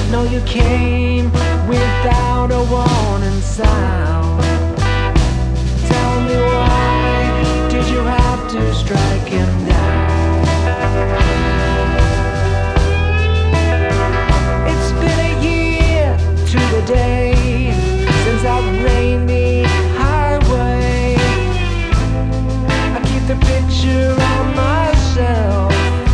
No, you came without a warning sound. Tell me, why did you have to strike him down? It's been a year to the day since that rainy highway. I keep the picture on my shelf.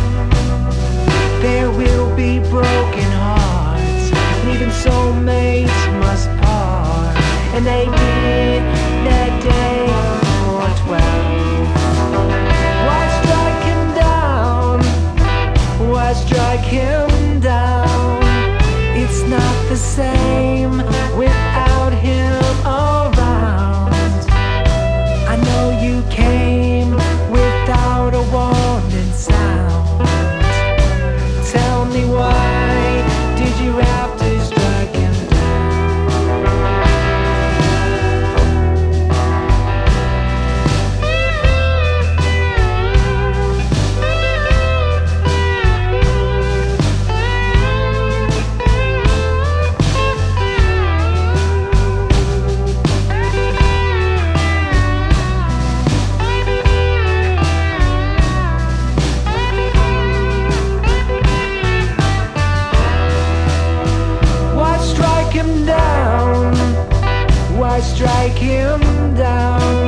There will be broken hearts, leaving soulmates must part. And they did that day for 12. Why strike him down? Why strike him down? It's not the same without him around. I know you came without a warning sound. Tell me, why did you have to strike him Why strike him down?